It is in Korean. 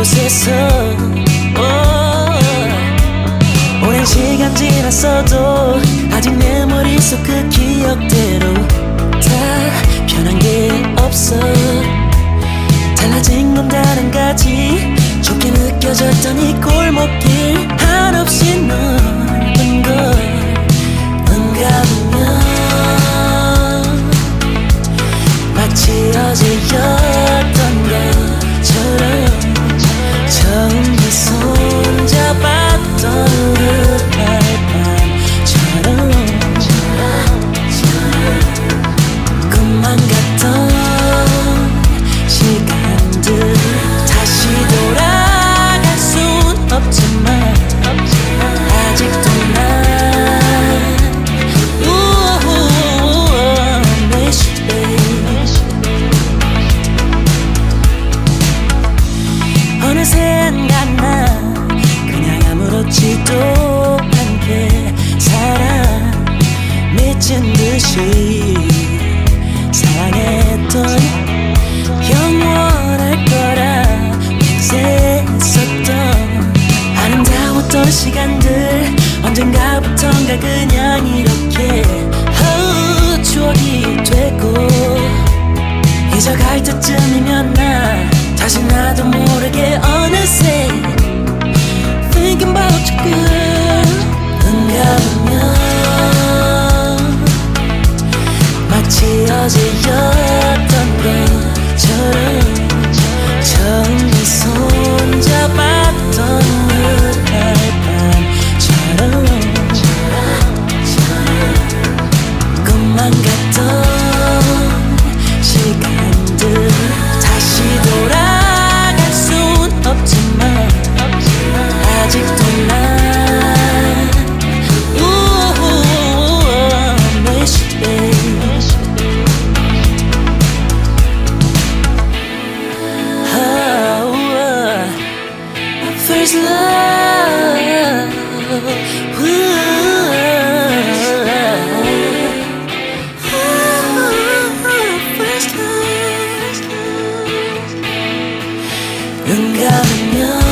곳에서 오랜 시간 지났어도 아직 내 머릿속 그 기억대로 다 변한 게 없어. 달라진 건 다른 가지 좋게 느껴졌던 이 골목길 한없이 넓은 걸 뭔가 보면 마치 어제였던 것처럼 처음 네 손잡았던 그날 밤처럼 꿈만 같던 시간들 다시 돌아갈 순 없지만 아직도 난 miss you, babe. 어느새 난 그냥 아무렇지도 않게 살아 미친 듯이 사랑했던 영원할 거라 맹세했었던 아름다웠던 시간들 언젠가부턴가 그냥 이렇게 추억이 되고 잊어갈 때쯤이면 나 다시 나도 모르게 어느새 Thinking about you girl. 눈 감으면 마치 어제였던 것처럼 처음 네 손잡았던 그날 밤처럼 꿈만 같던 시간들 다시 돌아갈 순 없지만 아직도 난 miss you, babe. First love, first love. 눈 감으면